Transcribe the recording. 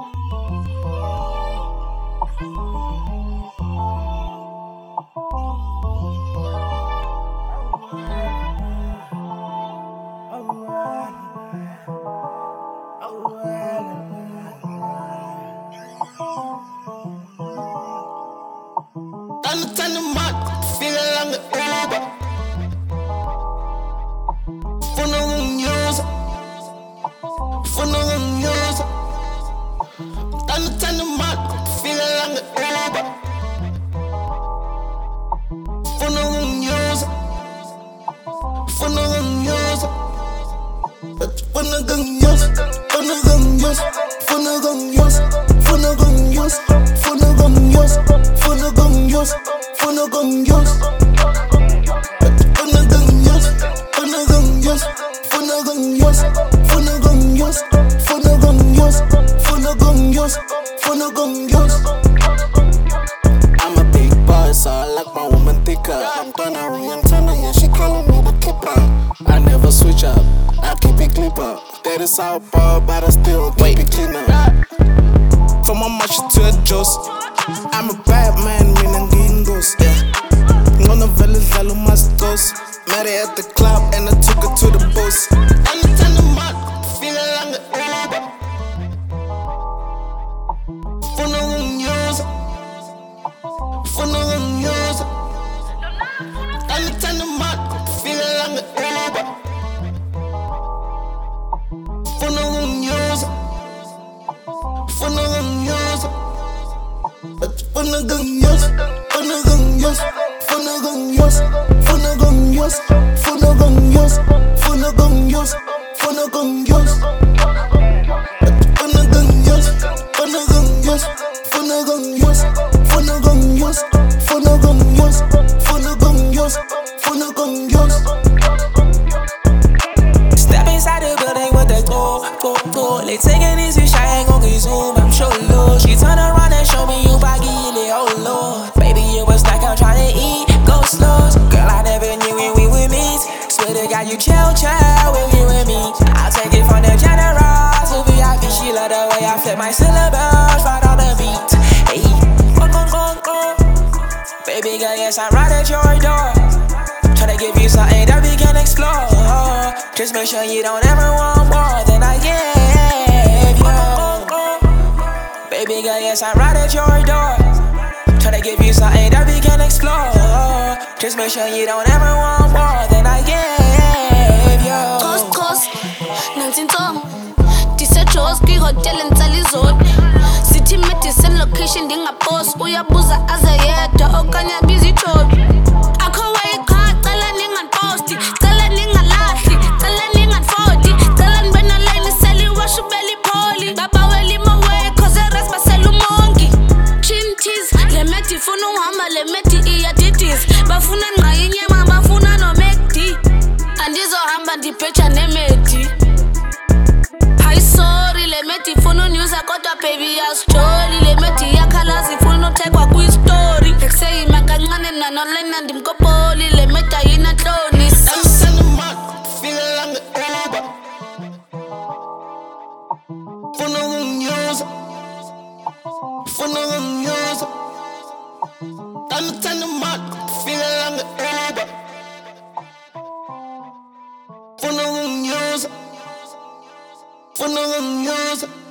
Turn the mat, feeling like an Uber. For no one use, for no one use. Turn the mat, feeling like an Uber. For no one use, for no one use. For no gun use, for no gun use, for no gun use, for no gun use, for no gun use, for no gun use, for no gun use, for no gun use, for no gun use, for no gun use, for no gun use, for no gun use, for no gun use, for no gun use. I'm a big boss, so I like my woman thicker. I'm gonna re-antenna, yeah, she calling me the keeper. I never switch up, I keep it clipper. That is how ball, but I still keep it cleaner. From a match to a jost, I'm a bad man, meaning getting ghost, yeah. On the village, I must ghost. Met her at the club and I took her to the bus. And I turn the mat, feeling like an Uber. For no one use, for no one use. And I turn the mat, feeling like an Uber. For no one use, for no one use. For no gun use, for no gun use, for no gun use, for no gun use, for no gun use, for no gun use, for no gun use. For no gun use, for no gun use, for no gun use, for no gun use, for no gun use, for no gun use, for no gun use. Step inside the building with the go. They take it easy, shy ain't gon' get zoom. I'm sure low. She turn around and show me you baggy, oh Lord. Baby, you was like I'm trying to eat, go slow. Girl, I never knew when we would meet. Swear to God, you chill when you with me. I'll take it from the general to VIP. She love the way I flip my syllables right on the beat. Hey, go. Baby girl, yes, I'm right at your door. Tryna give you something that we can explore. Just make sure you don't ever want more than I gave you. Baby girl, yes, I'm right at your door. Tryna give you something that we can explore. Just make sure you don't ever want more than I gave you. Coast, nansi ntsongo Disejoski hotel in Talizone. City medicine location ndingapost. Uyabuza aze yedwa okanye busy job. Akho wayikhaya cela ninganposti, cela ningalahli, cela ninganfodi, cela nibena line seli wash ubeli poli. Baba weli mawe cause the rest basela umongi. Chinties, le meti funa uhamba le meti iyaditis. Bafuna ngqayi inyama bafuna no McD. Andizohamba ndiphecha nemedi. Hi sorry le meti funa news kodwa baby ya story. Le meti yakhalazi funa uthekwa kwi story. Ekuseyima kancane nano lena ndimkopoli. Le meti ayina nhloni. Turn the mat, feeling like an Uber. For no one use, for no one use. Turn the mat, feeling like an Uber. For no one use, for no one use.